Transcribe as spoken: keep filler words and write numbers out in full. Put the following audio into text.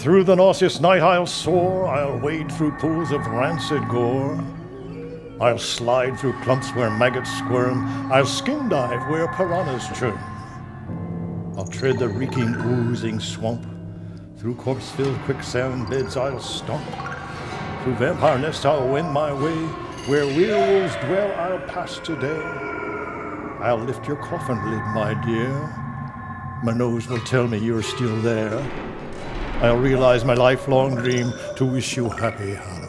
Through the nauseous night I'll soar, I'll wade through pools of rancid gore. I'll slide through clumps where maggots squirm, I'll skin dive where piranhas churn. I'll tread the reeking, oozing swamp, through corpse-filled quicksand beds I'll stomp. Through vampire nests I'll wend my way, where werewolves dwell I'll pass today. I'll lift your coffin lid, my dear. My nose will tell me you're still there. I'll realize my lifelong dream to wish you happy holidays.